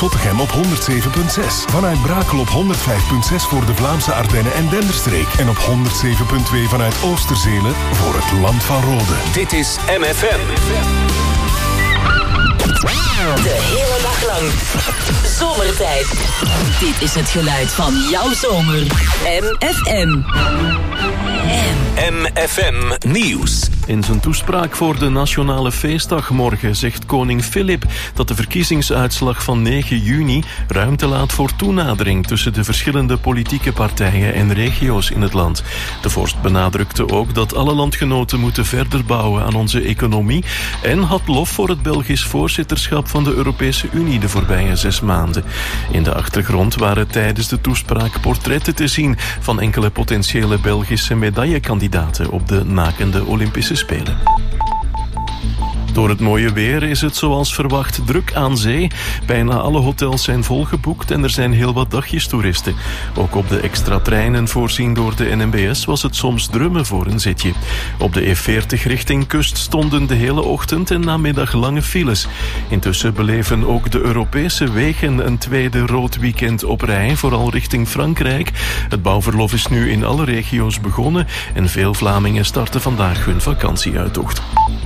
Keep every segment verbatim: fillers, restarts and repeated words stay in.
Zottegem op honderd zeven komma zes. Vanuit Brakel op honderd vijf komma zes voor de Vlaamse Ardennen en Denderstreek. En op honderd zeven komma twee vanuit Oosterzelen voor het Land van Rode. Dit is M F M. De hele dag lang. Zomertijd. Dit is het geluid van jouw zomer. M F M. M F M Nieuws. In zijn toespraak voor de Nationale Feestdag morgen zegt koning Filip dat de verkiezingsuitslag van negen juni ruimte laat voor toenadering tussen de verschillende politieke partijen en regio's in het land. De vorst benadrukte ook dat alle landgenoten moeten verder bouwen aan onze economie en had lof voor het Belgisch voorzitterschap van de Europese Unie de voorbije zes maanden. In de achtergrond waren tijdens de toespraak portretten te zien van enkele potentiële Belgische medaillekandidaten op de nakende Olympische Spelen. Door het mooie weer is het zoals verwacht druk aan zee. Bijna alle hotels zijn volgeboekt en er zijn heel wat dagjestoeristen. Ook op de extra treinen voorzien door de N M B S was het soms drummen voor een zitje. Op de E veertig richting kust stonden de hele ochtend en namiddag lange files. Intussen beleven ook de Europese wegen een tweede rood weekend op rij, vooral richting Frankrijk. Het bouwverlof is nu in alle regio's begonnen en veel Vlamingen starten vandaag hun vakantieuittocht.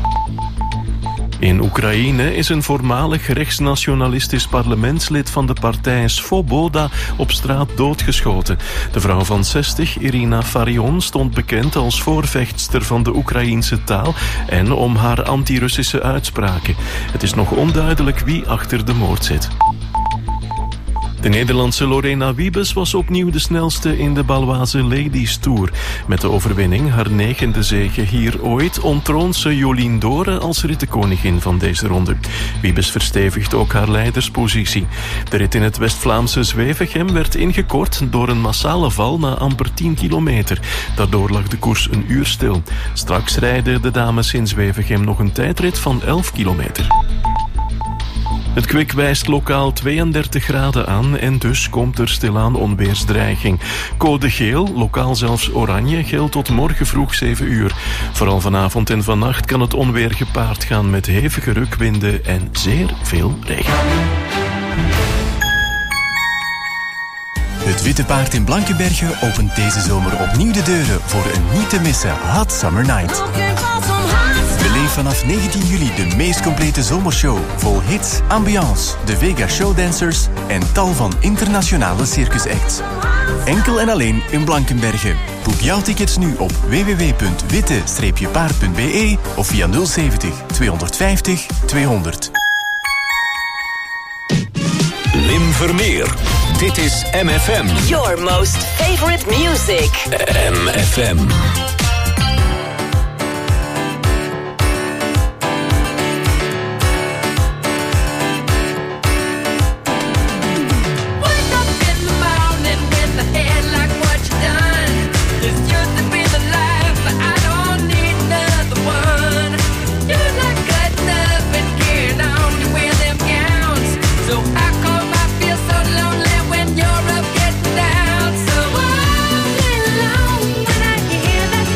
In Oekraïne is een voormalig rechtsnationalistisch parlementslid van de partij Svoboda op straat doodgeschoten. De vrouw van zestig, Irina Farion, stond bekend als voorvechtster van de Oekraïense taal en om haar anti-Russische uitspraken. Het is nog onduidelijk wie achter de moord zit. De Nederlandse Lorena Wiebes was opnieuw de snelste in de Baloise Ladies Tour. Met de overwinning, haar negende zege hier ooit, ontroont ze Jolien Dore als rittenkoningin van deze ronde. Wiebes verstevigt ook haar leiderspositie. De rit in het West-Vlaamse Zwevegem werd ingekort door een massale val na amper tien kilometer. Daardoor lag de koers een uur stil. Straks rijden de dames in Zwevegem nog een tijdrit van elf kilometer. Het kwik wijst lokaal tweeëndertig graden aan en dus komt er stilaan onweersdreiging. Code geel, lokaal zelfs oranje, geldt tot morgen vroeg zeven uur. Vooral vanavond en vannacht kan het onweer gepaard gaan met hevige rukwinden en zeer veel regen. Het Witte Paard in Blankenberge opent deze zomer opnieuw de deuren voor een niet te missen Hot Summer Night. Beleef vanaf negentien juli de meest complete zomershow, vol hits, ambiance, de Vega Showdancers en tal van internationale circusacts. Enkel en alleen in Blankenberge. Boek jouw tickets nu op w w w punt witte paard punt b e of via nul zeventig tweehonderdvijftig tweehonderd. Lim Vermeer. Dit is M F M. Your most favorite music. M F M. When you're up getting down, so all alone when I hear that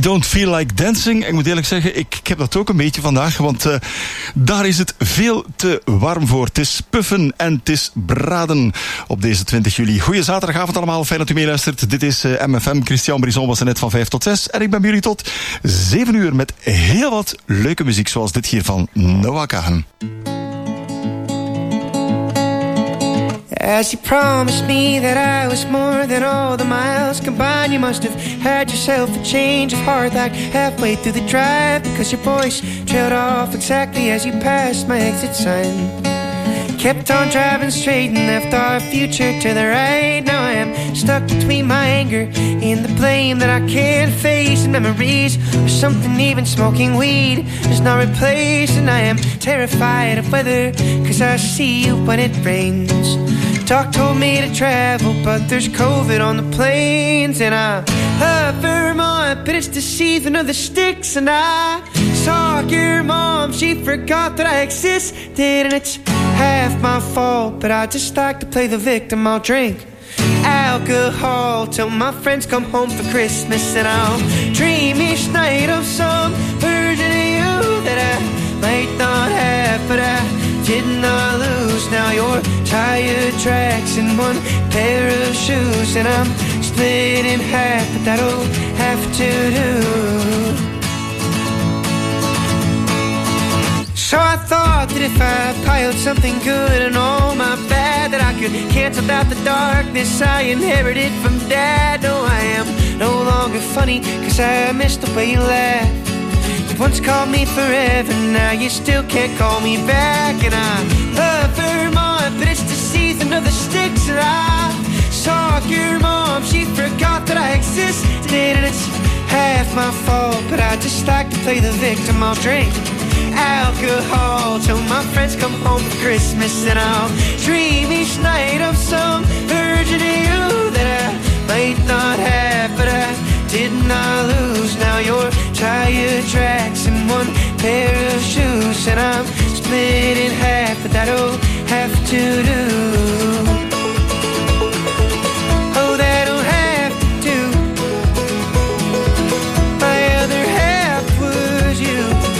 Don't Feel Like Dancing. En ik moet eerlijk zeggen, ik, ik heb dat ook een beetje vandaag, want uh, daar is het veel te warm voor. Het is puffen en het is braden op deze twintig juli. Goeie zaterdagavond allemaal, fijn dat u meeluistert. Dit is uh, M F M. Christian Brison was er net van vijf tot zes. En ik ben bij jullie tot zeven uur met heel wat leuke muziek, zoals dit hier van Noah Kahan. As you promised me that I was more than all the miles combined, you must have had yourself a change of heart like halfway through the drive, because your voice trailed off exactly as you passed my exit sign. Kept on driving straight and left our future to the right. Now I am stuck between my anger and the blame that I can't face, and memories of something even smoking weed does not replace. And I am terrified of weather, cause I see you when it rains. Doc told me to travel, but there's COVID on the planes. And I love Vermont, but it's the season of the sticks. And I saw your mom, she forgot that I existed. And it's half my fault, but I just like to play the victim. I'll drink alcohol till my friends come home for Christmas. And I'll dream each night of some version of you that I might not have, but I did not lose. Now you're tire tracks and one pair of shoes, and I'm split in half, but that'll have to do. So I thought that if I piled something good and all my bad, that I could cancel out the darkness I inherited from Dad. No, I am no longer funny, cause I missed the way you laughed. You once called me forever, now you still can't call me back. And I love Vermont, but it's the season of the sticks. And I saw your mom, she forgot that I existed. And it's half my fault, but I just like to play the victim. I'll drink alcohol till my friends come home for Christmas. And I'll dream each night of some version of you that I might not have, but I did not lose. Now you're tire tracks and one pair of shoes, and I'm split in half, but that'll have to do. Oh, that'll have to do. My other half was you.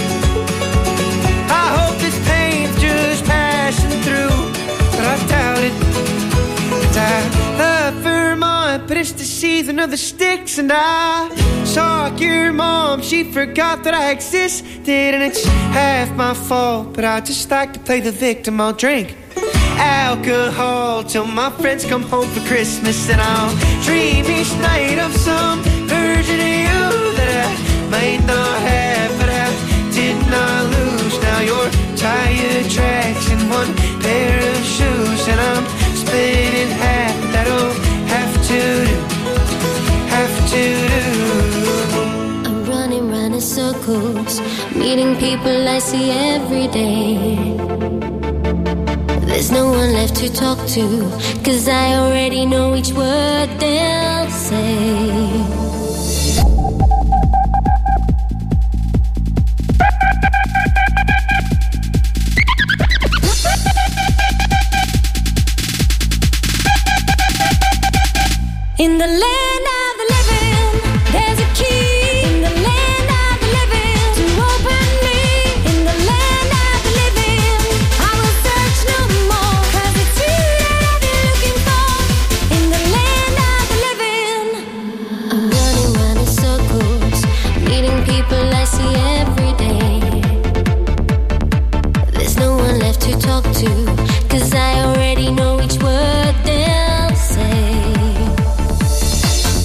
I hope this pain's just passing through, but I doubt it. 'Cause I love Vermont, but it's the season of the sticks. And I saw your mom, she forgot that I existed. And it's half my fault, but I just like to play the victim. I'll drink alcohol till my friends come home for Christmas. And I'll dream each night of some version of you that I might not have, but I did not lose. Now you're tire tracks and one pair of shoes, and I'm split in half, but that'll have to do, have to do. I'm running round in circles, meeting people I see every day. There's no one left to talk to, 'cause I already know each word they'll say. In the land of the living, there's a key. In the land of the living, to open me. In the land of the living, I will search no more, 'cause it's you that I've been looking for. In the land of the living, I'm running round in circles, meeting people I see every day. There's no one left to talk to, 'cause I already know each word they'll say.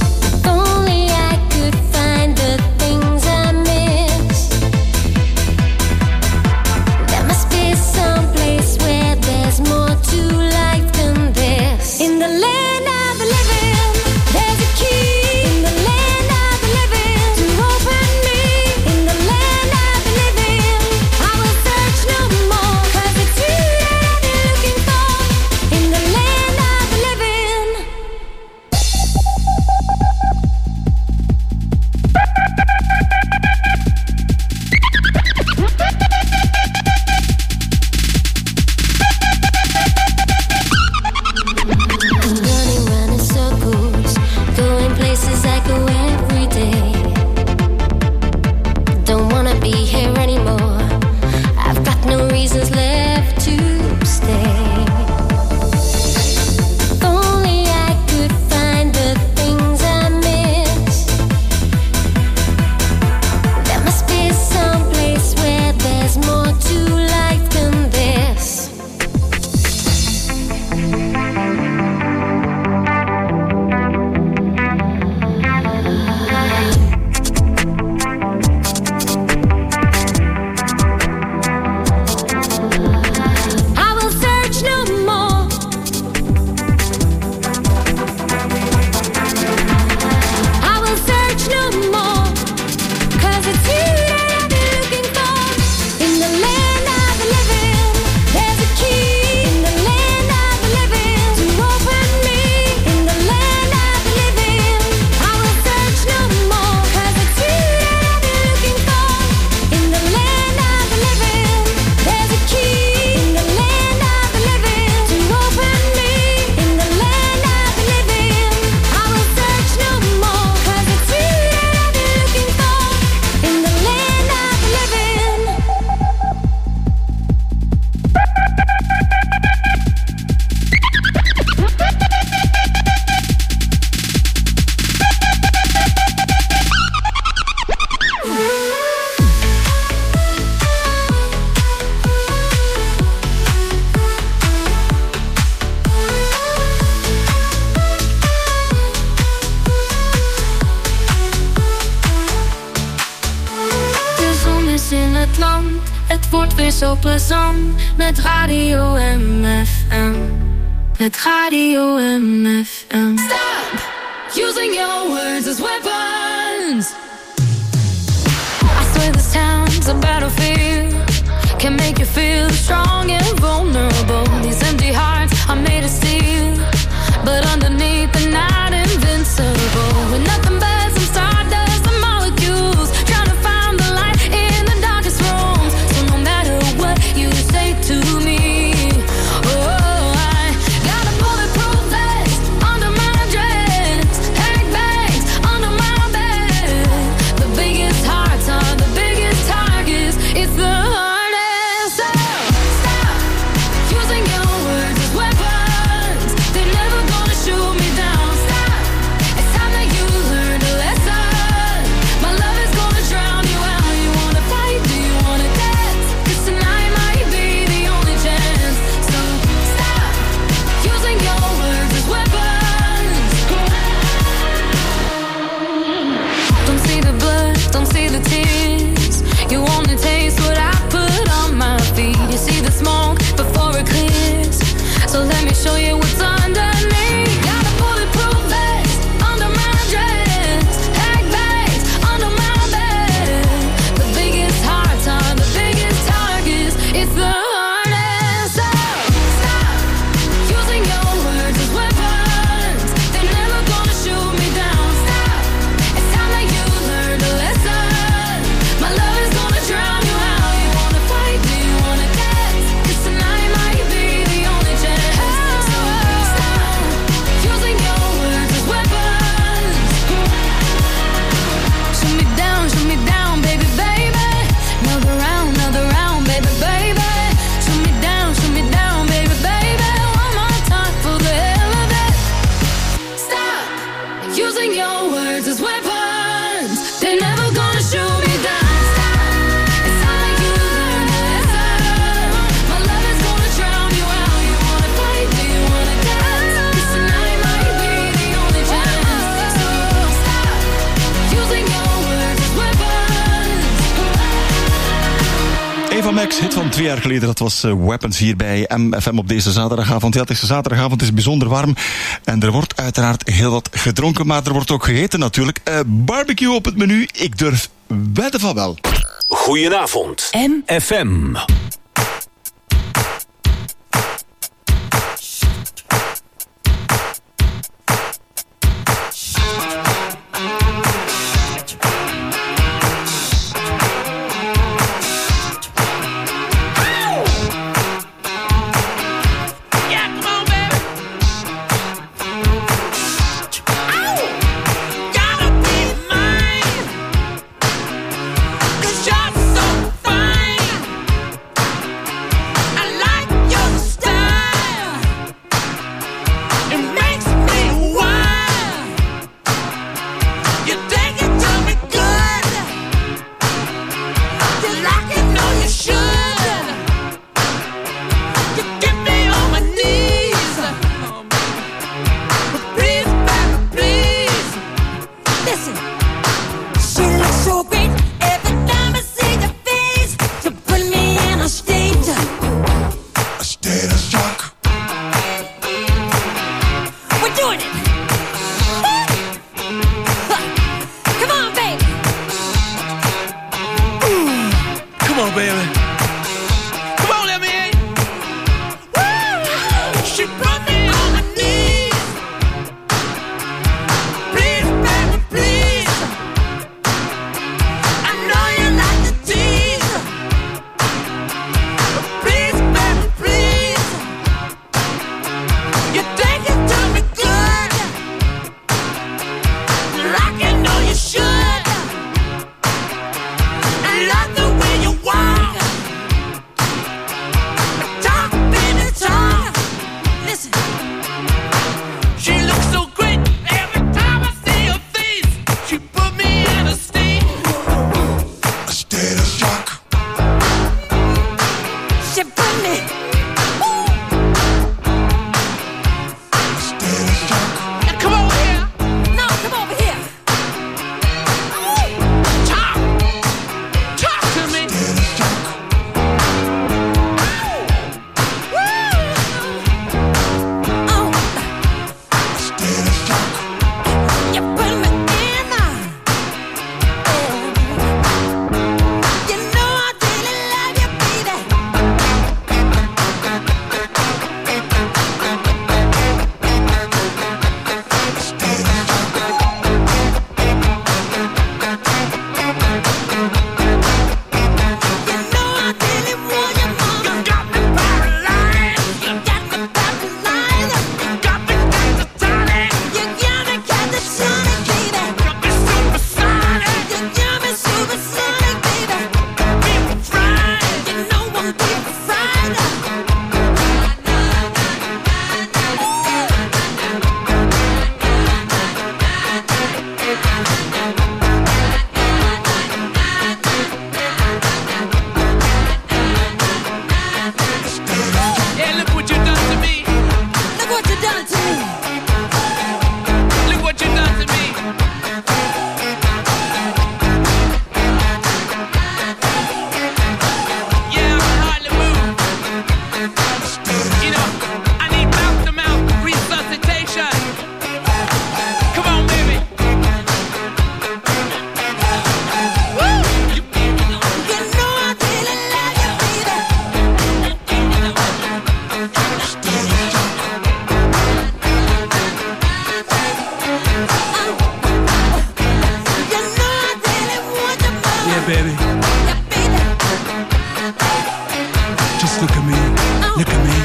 wordt weer zo plezant met Radio M F M. Met Radio M F M. Stop using your words as weapons. I swear this town's a battlefield. Can make you feel strong and vulnerable. These empty hearts are made of steel, but underneath they're not invincible. With nothing but some stardust and molecules, trying to find the light in the darkest rooms. So no matter what you say to me, oh, I got a bulletproof vest under my dress, pack bags under my bed. The biggest hearts are the biggest targets. It's the hardest. So stop using your words as weapons. They're never gonna shoot me down. Stop. It's time that you learned a lesson. My love is gonna drown you out. You wanna fight? Do you wanna dance? 'Cause tonight might be the only chance. So stop using your words as weapons. Don't see the blood, don't see the tears. You only taste what I put on my feet. You see the smoke before it clears. So let me show you what's underneath. Got a bulletproof vest under my dress, pack bags under my bed. The biggest hearts are the biggest targets. It's the hardest. So stop using your words as weapons. They're never gonna shoot me down. Stop. It's time that you learned a lesson. My love is gonna drown you out. You wanna fight? Do you wanna dance? 'Cause tonight might be the only chance. So stop using your words as weapons. Shoot me down, shoot me down, baby, baby. Another round, another round, baby, baby. Shoot me down, shoot me down, baby, baby. One more time for the hell of it. Stop using your words as weapons. They're never gonna shoot me down. Stop. It's time that you learn a lesson. My love is gonna drown you out. You wanna fight? Do you wanna dance? 'Cause tonight might be the only chance. So stop using your words as weapons. Eva Max, hit van twee jaar geleden, dat was uh, Weapons hier bij M F M op deze zaterdagavond. Ja, het is de zaterdagavond, het is bijzonder warm. En er wordt uiteraard heel wat gedronken, maar er wordt ook gegeten natuurlijk. Uh, barbecue op het menu, ik durf wedden van wel. Goedenavond. M F M. Cause you're so fine. baby. Just look at me, look at me.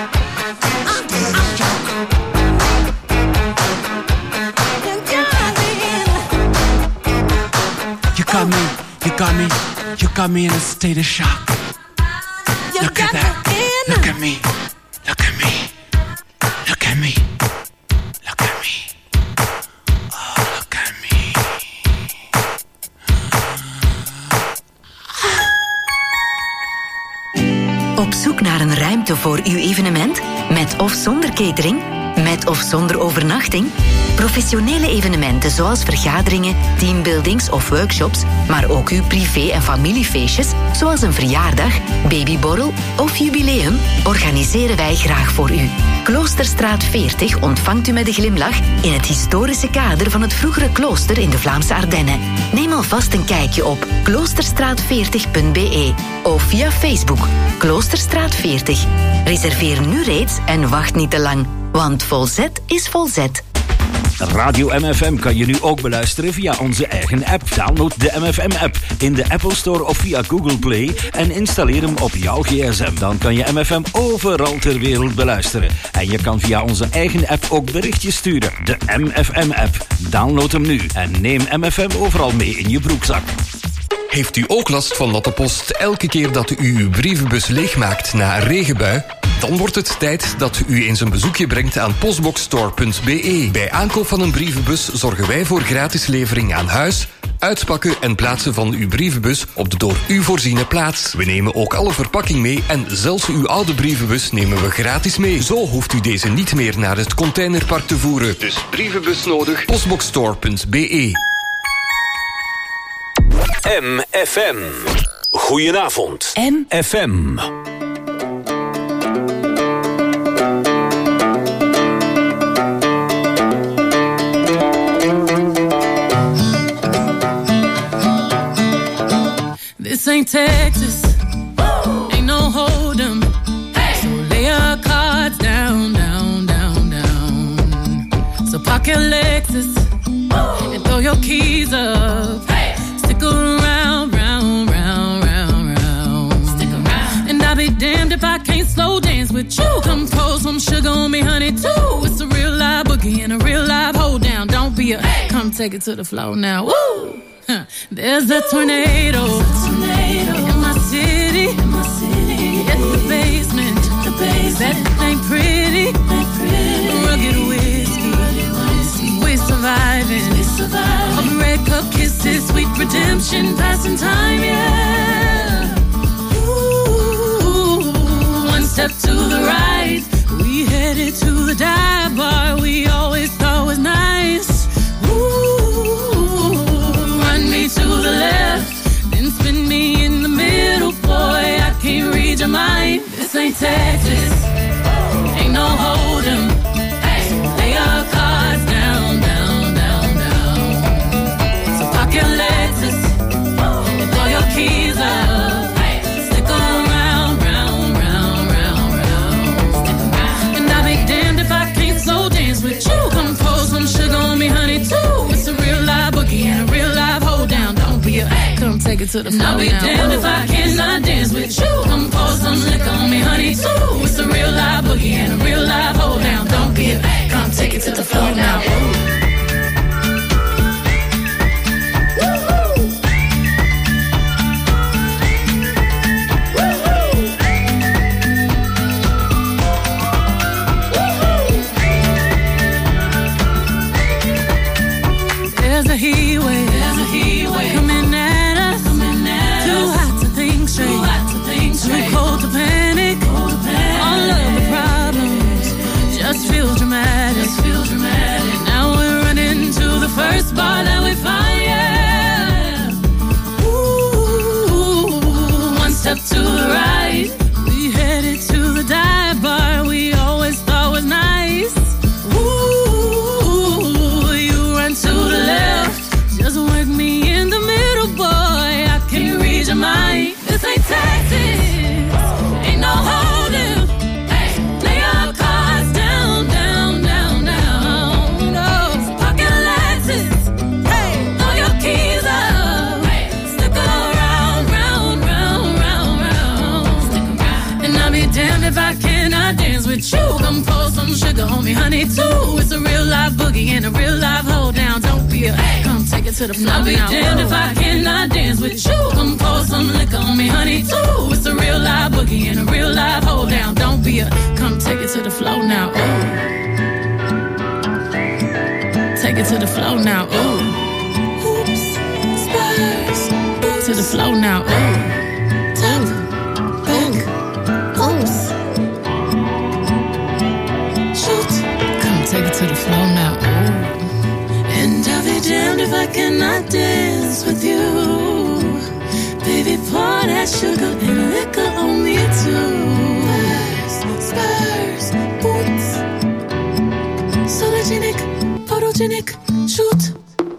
You got me, you got me, you got me in a state of shock. Look at that, look at me, look at me, look at me, look at me. Oh, look at me. Op zoek naar een ruimte voor uw evenement? Met of zonder catering? Met of zonder overnachting? Professionele evenementen zoals vergaderingen, teambuildings of workshops, maar ook uw privé- en familiefeestjes, zoals een verjaardag, babyborrel of jubileum, organiseren wij graag voor u. Kloosterstraat veertig ontvangt u met een glimlach in het historische kader van het vroegere klooster in de Vlaamse Ardennen. Neem alvast een kijkje op kloosterstraat veertig punt b e of via Facebook Kloosterstraat veertig. Reserveer nu reeds en wacht niet te lang, want Volzet is Volzet. Radio M F M kan je nu ook beluisteren via onze eigen app. Download de M F M-app in de Apple Store of via Google Play en installeer hem op jouw gsm. Dan kan je M F M overal ter wereld beluisteren. En je kan via onze eigen app ook berichtjes sturen. De M F M-app. Download hem nu en neem M F M overal mee in je broekzak. Heeft u ook last van dat de post elke keer dat u uw brievenbus leegmaakt na een regenbui? Dan wordt het tijd dat u eens een bezoekje brengt aan postboxstore punt b e. Bij aankoop van een brievenbus zorgen wij voor gratis levering aan huis, uitpakken en plaatsen van uw brievenbus op de door u voorziene plaats. We nemen ook alle verpakking mee en zelfs uw oude brievenbus nemen we gratis mee. Zo hoeft u deze niet meer naar het containerpark te voeren. Dus brievenbus nodig, postboxstore punt b e. M F M. Goedenavond. M F M. This ain't Texas, ain't no hold'em. Hey. So lay your cards down, down, down, down. So park your Lexus and throw your keys up. Hey. Stick around, round, round, round, round. Stick around. And I'll be damned if I can't slow dance with you. Come pour some sugar on me, honey, too. It's a real live boogie and a real live hold down. Don't be a, hey. Come take it to the floor now. Woo! There's a tornado, tornado in my city. In my city. It's the basement. The basement. That ain't pretty. Ain't pretty. Rugged whiskey. Rugged whiskey. We surviving. We surviving. Of red cup kisses, sweet redemption, passing time, yeah. Ooh, one step to the right, we headed to the dive bar we always thought was nice. To the left, then spin me in the middle, boy, I can't read your mind. This ain't Texas, ain't no hold'em. Hey, lay your cards down, down, down, down. So park your Lexus and throw your keys up. Hey, stick around, round, round, round, round. Stick around. And I'll be damned if I can't slow dance with you. Come pour some sugar on me, honey, too. It's a real live boogie and a real live hold down. Don't be a, come take it to the floor. I'll be now. Damned if I cannot dance with you. Come pour some liquor on me, honey, too. It's a real live boogie and a real live hold down. Don't be a, come take it to the floor now. There's a heat wave, there's a heat wave coming at us, coming at too us. Hot to think straight, too hot to think straight, too cold to panic, cold to panic. All of the problems just feel dramatic, just feel dramatic. Now we're running to the first bar that we find, yeah. Ooh, one step to the right, we headed to the dive bar we always thought was nice. Ooh, you run to the left, just work me in the middle, boy, I can't read your mind. This ain't Texas, ain't no hold'em. Hey, lay your cards down, down, down, down. No, so park your Lexus, hey, throw your keys up, hey, stick around. honey too. It's a real live boogie and a real live hold down. Don't be a come take it to the floor. I'll be damned if I cannot dance with you. Come pour some liquor on me, honey too. It's a real live boogie and a real live hold down. Don't be a come take it to the floor now. Ooh. Take it to the floor now. Ooh. Oops, spurs. To the floor now. Ooh. Top, back, oops. Shoot. Come take it to the floor now. Ooh. And I'll be damned if I cannot dance with you. Baby, pour that sugar and liquor on me too. Spurs, spurs, boots. Sologenic, photogenic, shoot.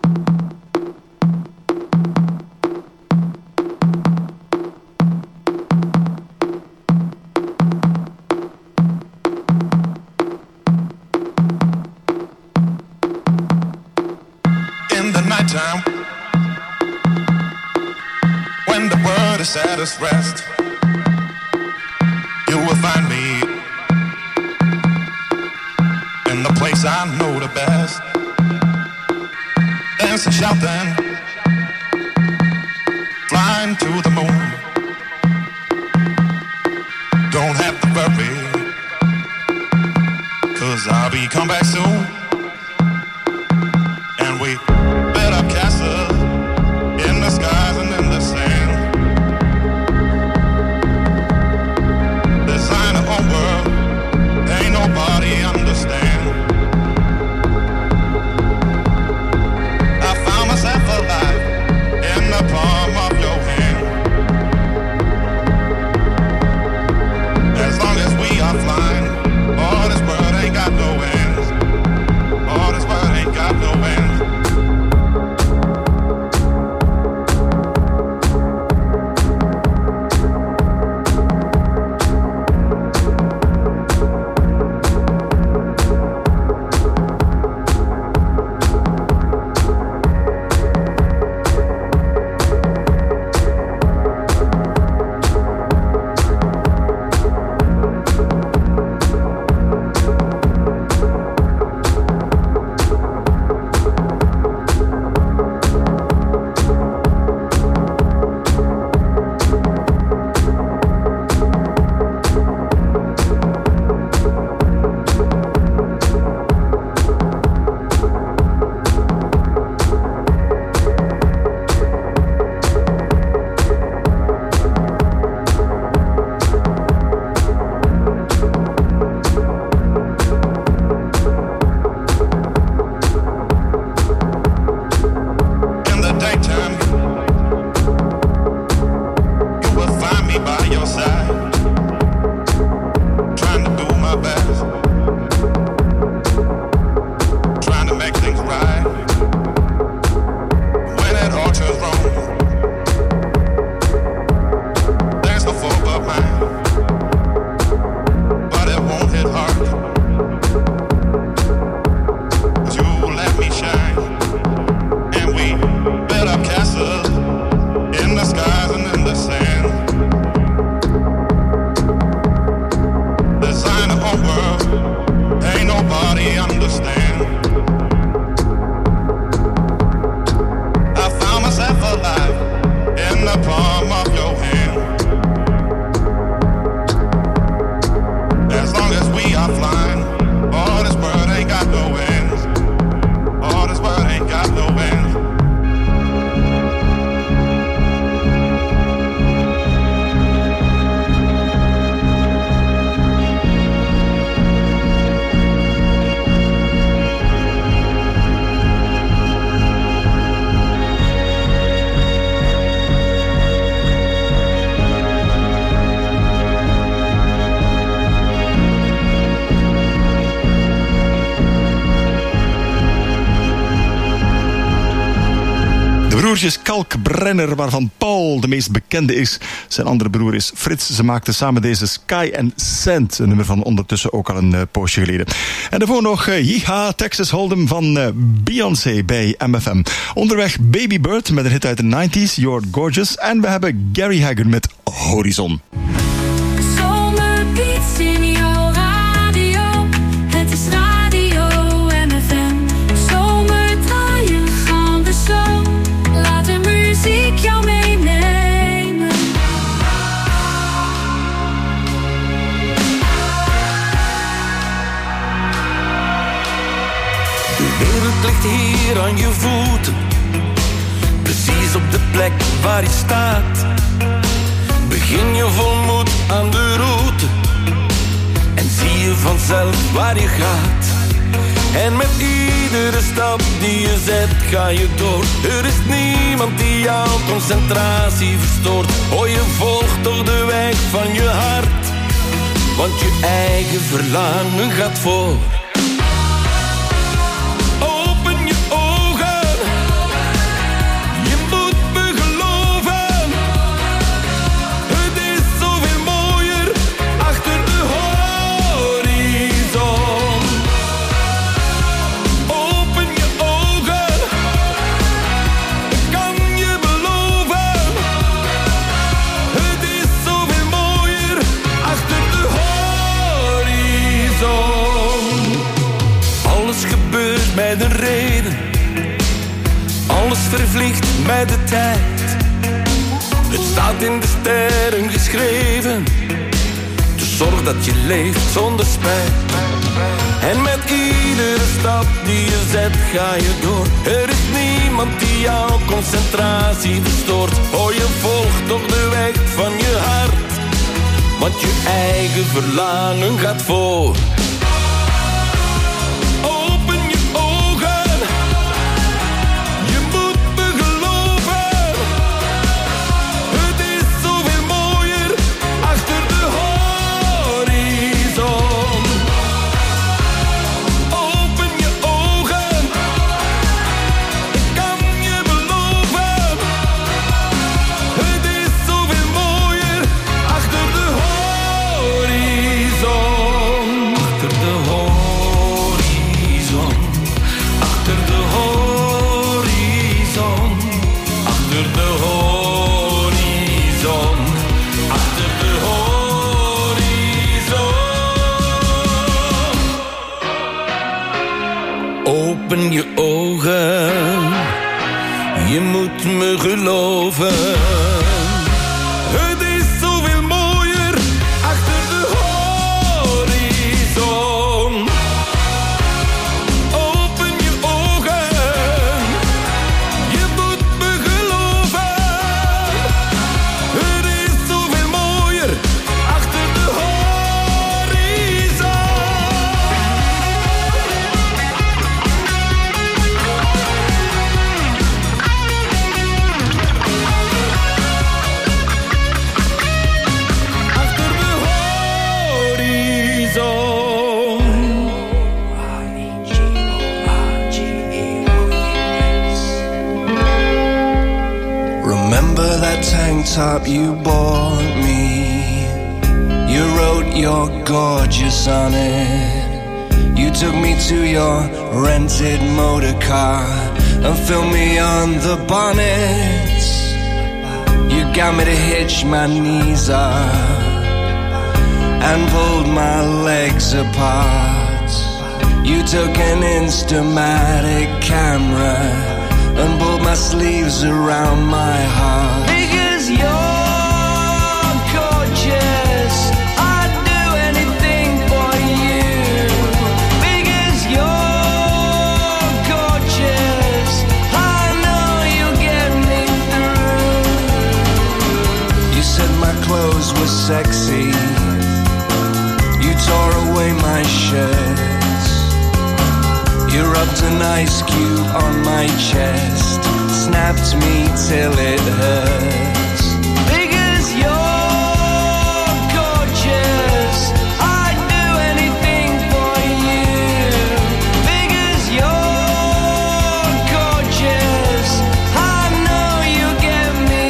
Time when the world is at its rest, you will find me in the place I know the best, dancing, shouting, flying to the moon. Don't have to worry, 'cause I'll be come back soon. And we castles in the skies and in the sand. Design a whole world, ain't nobody understand. I found myself alive in the palm of your hand. As long as we are flying, all this world ain't got no ends. All this world ain't got no ends. broertjes Kalkbrenner, waarvan Paul de meest bekende is. Zijn andere broer is Frits. Ze maakten samen deze Sky and Sand, een nummer van ondertussen ook al een uh, poosje geleden. En daarvoor nog uh, Yeehaw, Texas Hold'em van uh, Beyoncé bij M F M. Onderweg Baby Bird met een hit uit de nineties, You're Gorgeous. En we hebben Gary Hager met Horizon. Zomerbeats in jouw radio, het is radio. wereld ligt hier aan je voeten, precies op de plek waar je staat. Begin je vol moed aan de route en zie je vanzelf waar je gaat. En met iedere stap die je zet ga je door. Er is niemand die jouw concentratie verstoort. Oh, je volgt toch de weg van je hart, want je eigen verlangen gaat voor. Open je ogen, je moet me geloven. Het is zoveel mooier achter de horizon. Open je ogen, ik kan je beloven. Het is zoveel mooier achter de horizon. Alles gebeurt met een reden, alles vervliegt met de tijd. Het staat in de sterren geschreven, dus zorg dat je leeft zonder spijt. En met iedere stap die je zet ga je door. Er is niemand die jouw concentratie verstoort. Oh, je volgt toch de weg van je hart, want je eigen verlangen gaat voor. Open je ogen, je moet me geloven. Het is zoveel mooier achter de horizon. Open je ogen, ik kan je beloven. Het is zoveel mooier achter de horizon. Achter de horizon, achter de horizon, achter de horizon, achter de horizon. Open je ogen, je moet me geloven. Het is zoveel mooier achter de horizon. Open je ogen, je moet me geloven. Het is zoveel mooier achter de horizon. Achter de horizon. Remember that tank top you bought me? You wrote you're gorgeous on it. You took me to your rented motor car and filmed me on the bonnet. You got me to hitch my knees up and pulled my legs apart. You took an Instamatic camera and pulled my sleeves around my heart. Because you're gorgeous, I'd do anything for you. Because you're gorgeous, I know you'll get me through. You said my clothes were sexy. You tore away my shirts. You rubbed an ice cube on my chest, snapped me till it hurts. Because you're gorgeous, I'd do anything for you. Because you're gorgeous, I know you'll get me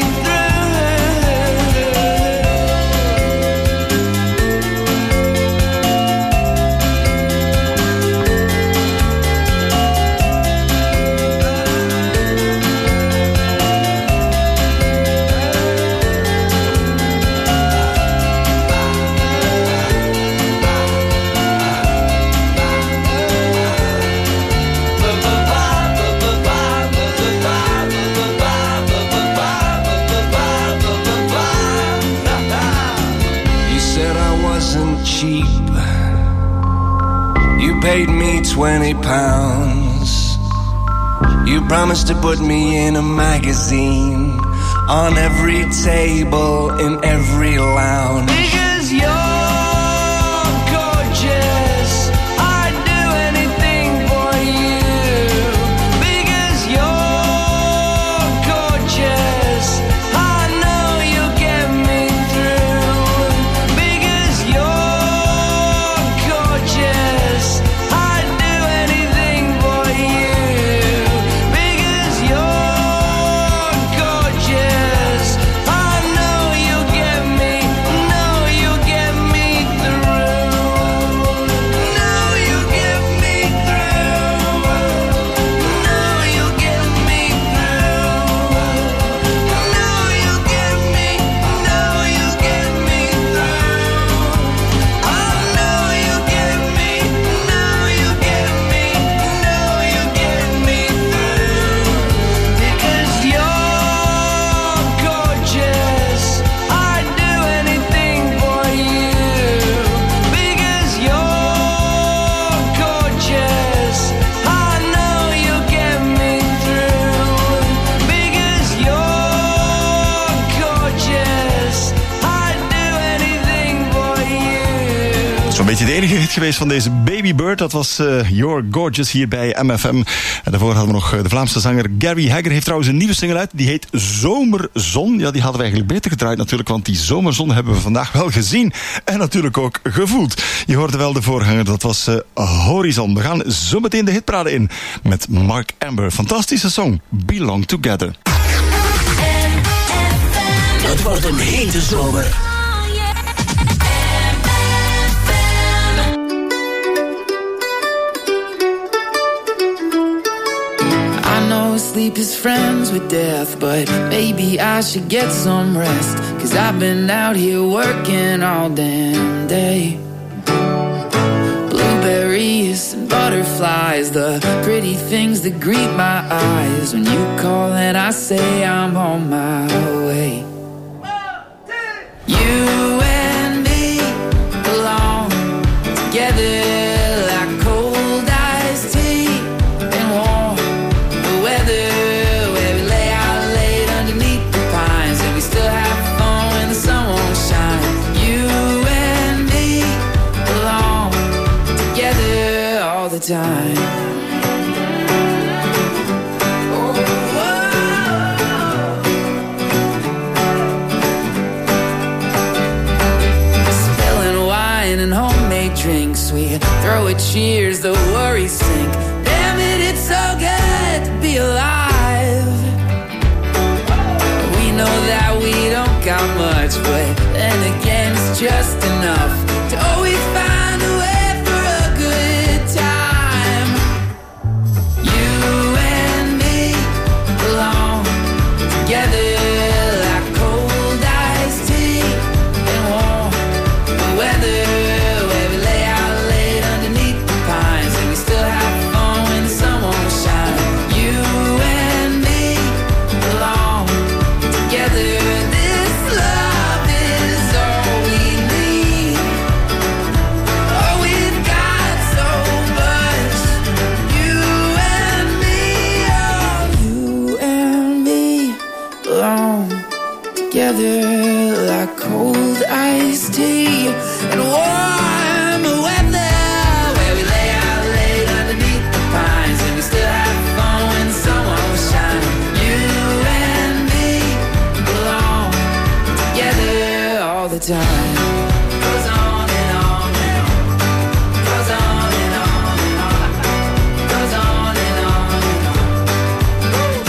cheap. You paid me twenty pounds You promised to put me in a magazine, on every table, in every lounge. Because you're gorgeous, I'd do anything for you. Because you're gorgeous, I know you'll get me through. Because you're gorgeous, I'd do anything for you. Because you're gorgeous, I know you'll get me, know you'll get me through. Know you'll get me through. Know you'll get me through. Know you'll get me, know you'll get me through. I know you'll get me, know you'll get me, know you'll get me through. Because you're gorgeous, I'd do anything for you. Because you're gorgeous, I know you'll get me through. Because you're gorgeous, I'd do anything for you. Zo'n beetje de enige hit geweest van deze Baby Bird. Dat was uh, You're Gorgeous hier bij M F M. En daarvoor hadden we nog uh, de Vlaamse zanger Gary Hagger. Heeft trouwens een nieuwe single uit. Die heet Zomerzon. Ja, die hadden we eigenlijk beter gedraaid natuurlijk. Want die zomerzon hebben we vandaag wel gezien. En natuurlijk ook gevoeld. Je hoorde wel de voorganger. Dat was uh, Horizon. We gaan zo meteen de hitparade in. Met Mark Amber. Fantastische song. Belong Together. Het wordt een hete zomer. I know sleep is friends with death, but maybe I should get some rest. Cause I've been out here working all damn day. Blueberries and butterflies, the pretty things that greet my eyes. When you call and I say I'm on my way. You and me belong together like cold iced tea and warm weather, where we lay out late underneath the pines and we still have fun when the sun won't shine. You and me belong together all the time. Spilling wine and homemade drinks, we throw a cheers, the worries sink. Damn it, it's so good to be alive. We know that we don't got much, but then again it's just enough to always find a way for a good time. You and me belong together like cold iced tea and warm weather, where we lay out late underneath the pines and we still have fun when the sun won't shine. You and me belong together. This love is all we need. Oh, we've got so much. You and me, oh, you and me belong together like cold iced tea and warm weather, where we lay out late underneath the pines and we still have fun when the sun won't shine. You and me belong together all the time. Goes on and on and on. Goes on and on and on. Goes on and on and on.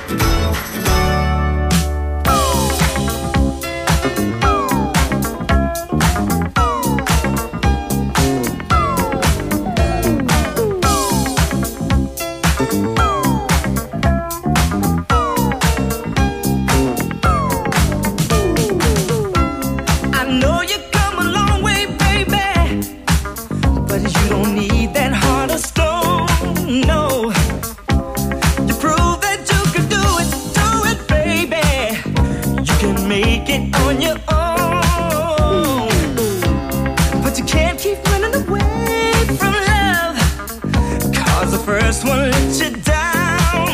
I know you come a long way, baby, but you don't need that heart of stone, no. You prove that you can do it, do it, baby. You can make it on your own, but you can't keep running away from love, cause the first one let you down.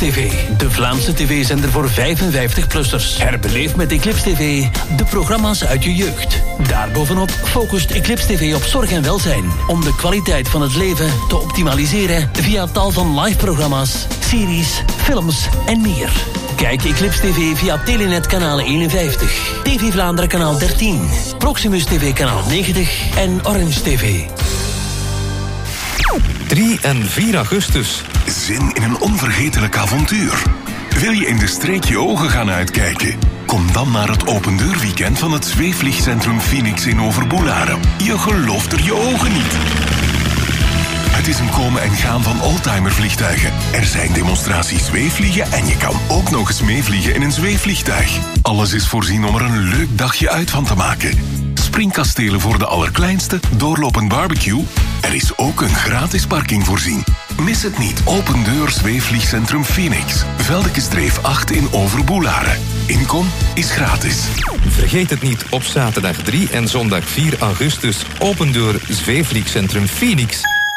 T V, de Vlaamse tv-zender voor vijfenvijftig-plussers. Herbeleef met Eclipse T V de programma's uit je jeugd. Daarbovenop focust Eclipse T V op zorg en welzijn, om de kwaliteit van het leven te optimaliseren via tal van live-programma's, series, films en meer. Kijk Eclipse T V via Telenet kanaal eenenvijftig, T V Vlaanderen kanaal dertien, Proximus T V kanaal negentig en Orange T V. drie en vier augustus. Zin in een onvergetelijk avontuur. Wil je in de streek je ogen gaan uitkijken? Kom dan naar het opendeurweekend van het zweefvliegcentrum Phoenix in Overboelaren. Je gelooft er je ogen niet. Het is een komen en gaan van oldtimervliegtuigen. Er zijn demonstraties zweefvliegen en je kan ook nog eens meevliegen in een zweefvliegtuig. Alles is voorzien om er een leuk dagje uit van te maken. Springkastelen voor de allerkleinste, doorlopend barbecue. Er is ook een gratis parking voorzien. Mis het niet. Open deur zweefvliegcentrum Phoenix. Veldekestreef acht in Overboelaren. Inkom is gratis. Vergeet het niet, op zaterdag drie en zondag vier augustus. Open deur zweefvliegcentrum Phoenix.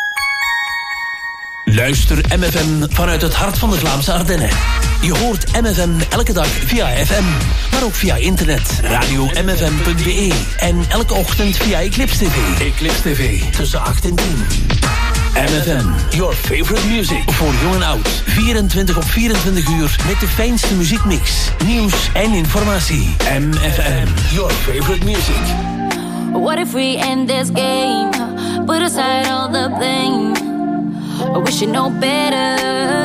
Luister M F M vanuit het hart van de Vlaamse Ardennen. Je hoort M F M elke dag via F M, maar ook via internet, radio m f m punt b e en elke ochtend via Eclipse T V. Eclipse T V, tussen acht en tien. M F M, your favorite music. Voor jong en oud, vierentwintig op vierentwintig uur met de fijnste muziekmix, nieuws en informatie. M F M, your favorite music. What if we end this game? Put aside all the blame. I wish you know better.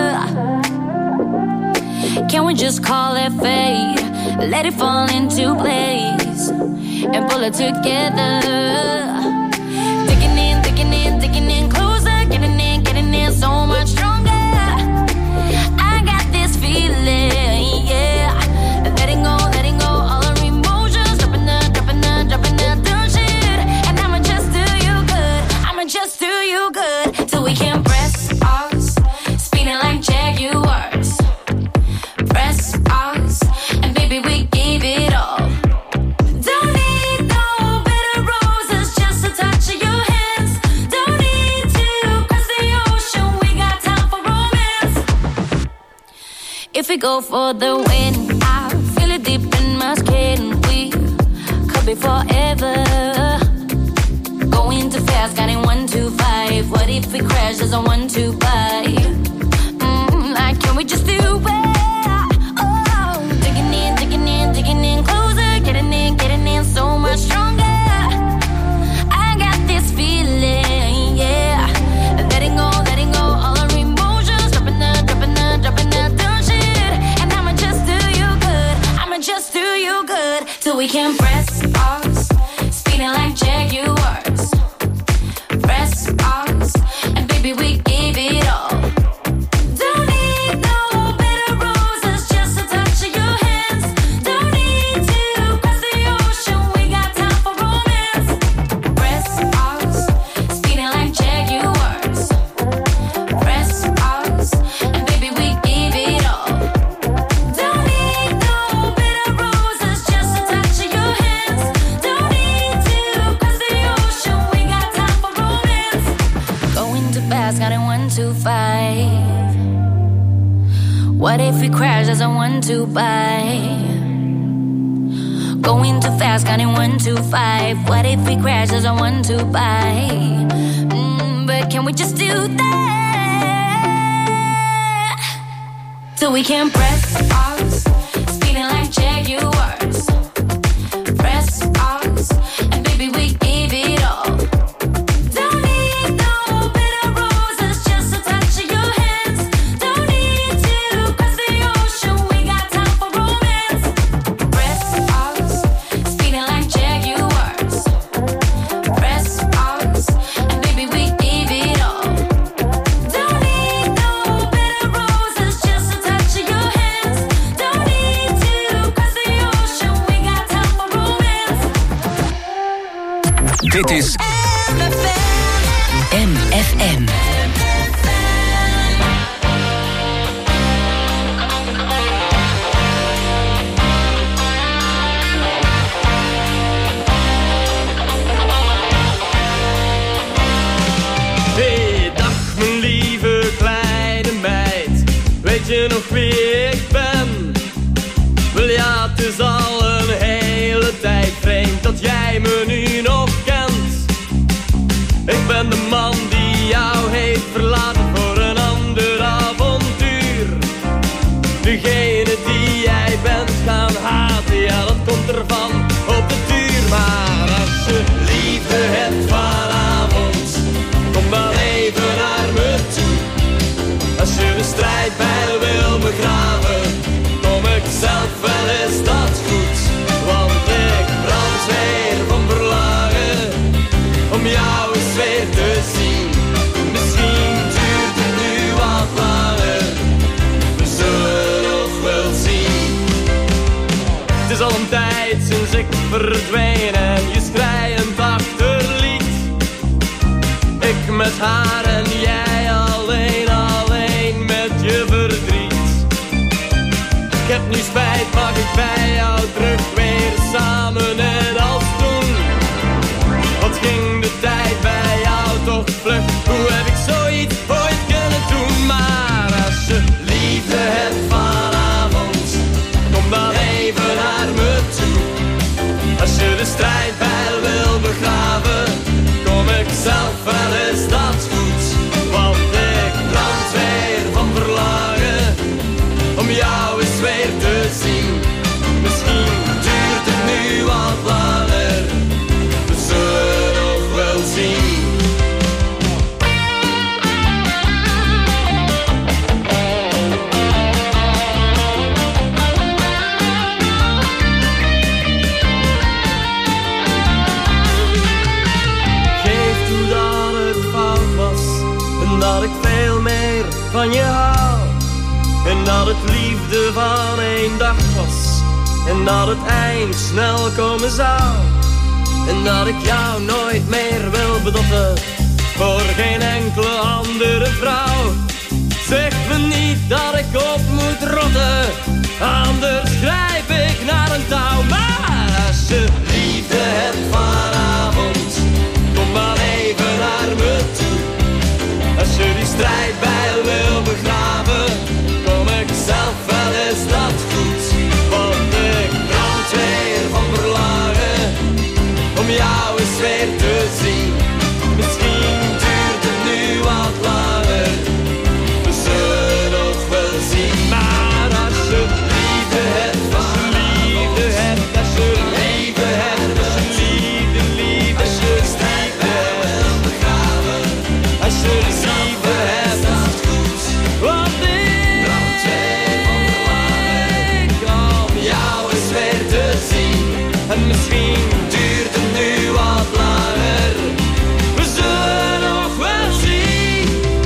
Can we just call it fate? Let it fall into place and pull it together. Digging in, digging in, digging in closer, getting in, getting in so much stronger. I got this feeling, yeah. Letting go, letting go, all our emotions, dropping the, dropping the, dropping the dumb shit. And I'ma just do you good. I'ma just do you good till we can't. If we go for the win, I feel it deep in my skin. We could be forever. Going too fast, got in one, two, five. What if we crash as a one, two, five? Mm, like, can we just do it? Oh, digging in, digging in, digging in closer, getting in, getting in so much stronger. I got this feeling, yeah. Letting go, letting go, all our emotions, dropping the, dropping the, dropping the dumb shit. Just do you good till we can press pause, speeding like Jaguars. Press pause, and baby we give it all. Don't need no better roses, just a touch of your hands. Don't need to cross the ocean, we got time for romance. Press pause, speeding like Jaguars. Press pause, and baby we give it all. Don't need no got in one, two, five. What if we crash as a one, two, five? Going too fast, got in one, two, five. What if we crash as a one, two, five? Mm, but can we just do that till we can press pause, speeding like Jaguars. Press pause, and baby we give it all. Dit is M F M. Hey, dag mijn lieve kleine meid. Weet je je nog wie ik ben? Wel ja, het is al een hele tijd vreemd dat jij me nu nog kent. Ik ben de man die jou heeft verlaten voor een ander avontuur. Degene die jij bent gaan haten, ja dat komt ervan op de duur. Maar als je liefde hebt vanavond, kom dan even naar me toe. Als je de strijdbijl wil begraven, kom ik zelf wel eens dat goed. Want ik brand weer van verlangen om jou eens weer te zien. Misschien duurt het nu wat langer, we zullen nog wel zien. Het is al een tijd sinds ik verdween en je schreiend achterliet. Ik met haar en jij alleen, alleen met je verdriet. Ik heb nu spijt, mag ik bij jou terug weer samen net als toen. Wat ging de tijd bij jou toch vlug, hoe heb ik zoiets ooit kunnen doen? Maar als je liefde hebt vanavond, kom dan even naar me toe. Als je de strijdbijl wil begraven, kom ik zelf wel eens dat goed. Want ik brand weer van verlangen om jou eens weer te zien. Misschien duurt het nu wat langer, we zullen nog wel zien. Geef toe dat het fout was en dat ik veel meer van je hou. En dat het liefde van één dag was en dat het eind snel komen zou. En dat ik jou nooit meer wil bedotten voor geen enkele andere vrouw. Zeg me niet dat ik op moet rotten, anders grijp ik naar een touw. Maar als je liefde hebt vanavond, kom dan even naar me toe. Als je die strijdbijl wil begraven, kom ik zelf wel eens dat goed. Want ik brand weer van verlangen om jou eens weer te zien. Misschien duurt het nu wat langer, we zullen nog wel zien. Maar als je liefde hebt, als je liefde hebt, als je liefde hebt, als je liefde, liefde, als je liefde wil begraven, als je liefde hebt, dat goed. Want ik brand weer van verlangen om jou eens weer te zien. En misschien duurt het nu wat langer, we zullen nog wel zien.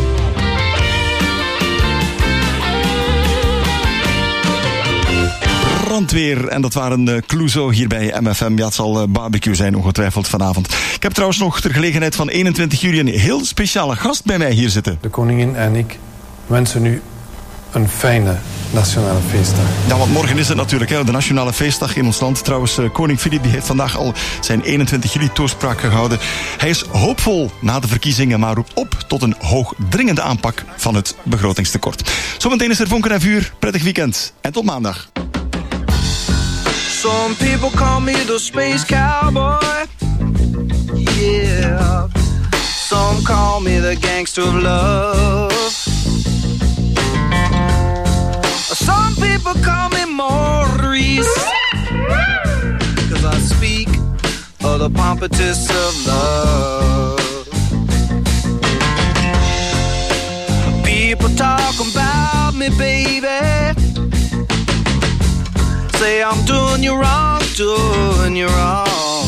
Brandweer, en dat waren uh, Clouseau hier bij M F M. Ja, het zal uh, barbecue zijn ongetwijfeld vanavond. Ik heb trouwens nog ter gelegenheid van eenentwintig juli een heel speciale gast bij mij hier zitten. De koningin en ik wensen u een fijne nationale feestdag. Ja, want morgen is het natuurlijk, hè, de nationale feestdag in ons land. Trouwens, uh, koning Filip die heeft vandaag al zijn eenentwintig juli toespraak gehouden. Hij is hoopvol na de verkiezingen, maar roept op tot een hoogdringende aanpak van het begrotingstekort. Zometeen is er vonken en vuur. Prettig weekend en tot maandag. Some people call me the space cowboy. Yeah. Some call me the gangster of love. Some people call me Maurice, 'cause I speak of the pompatus of love. People talk about me, baby, say I'm doing you wrong, doing you wrong.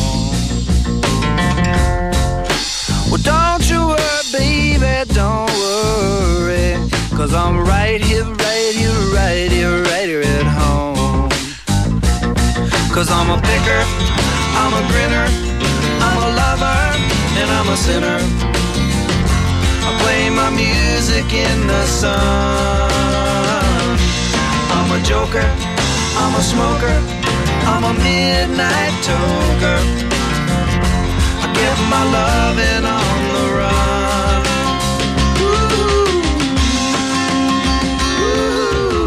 Well, don't you worry, baby, don't worry, 'cause I'm right here, right here, right here, right here at home. 'Cause I'm a picker, I'm a grinner, I'm a lover, and I'm a sinner. I play my music in the sun. I'm a joker, I'm a smoker, I'm a midnight toker. I get my loving on the run. Ooh. Ooh.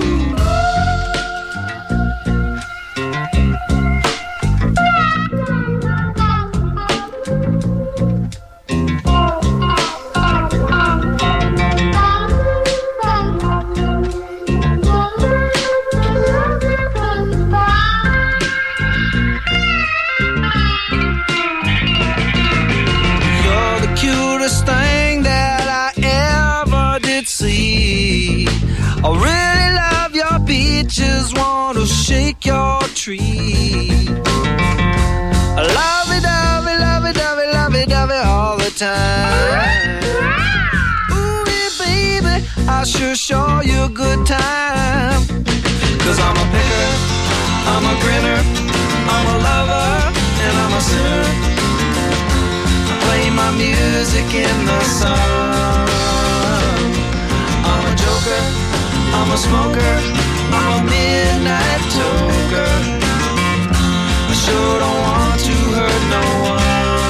just want to shake your tree. Love it, love it, love it, love it, love it, love it all the time. Ooh, yeah, baby, I sure show you a good time. Cause I'm a picker, I'm a grinner, I'm a lover, and I'm a sinner. I play my music in the sun. I'm a joker, I'm a smoker, I'm a midnight toker. I sure don't want to hurt no one.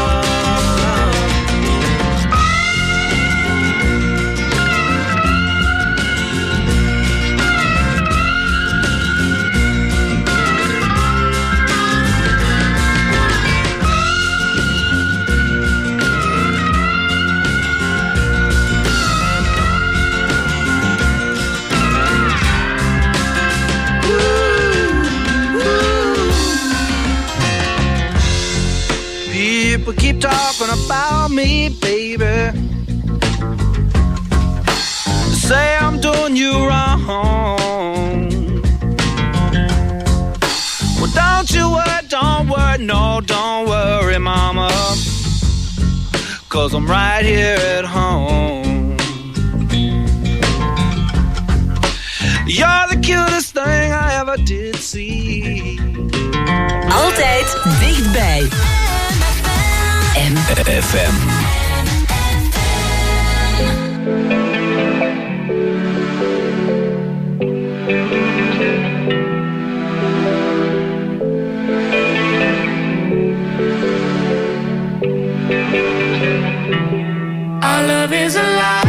People keep talking about me, baby. Say I'm doing you wrong. Well, don't you worry, don't worry, no, don't worry, mama. Cause I'm right here at home. You're the cutest thing I ever did see. Altijd dichtbij. M F M. Our love is alive.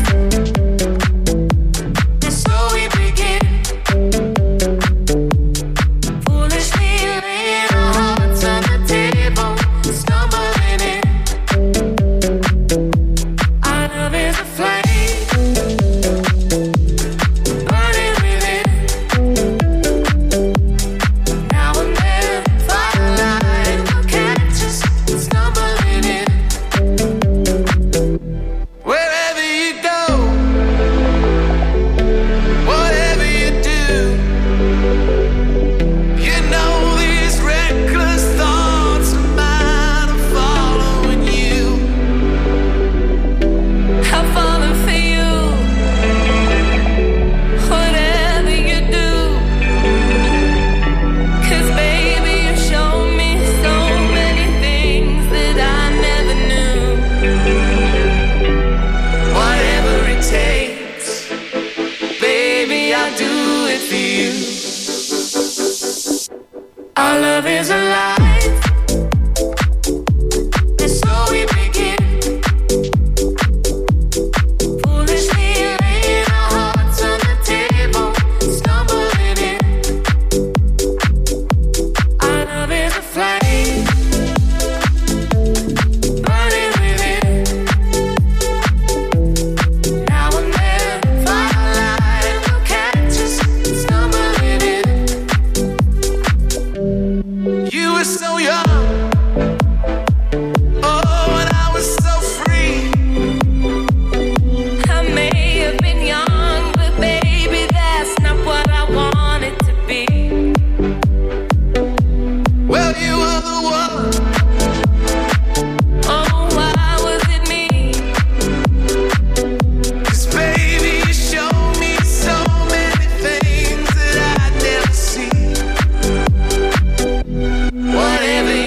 Our love is alive. Whatever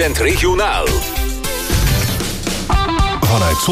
procent regionaal. Vanuit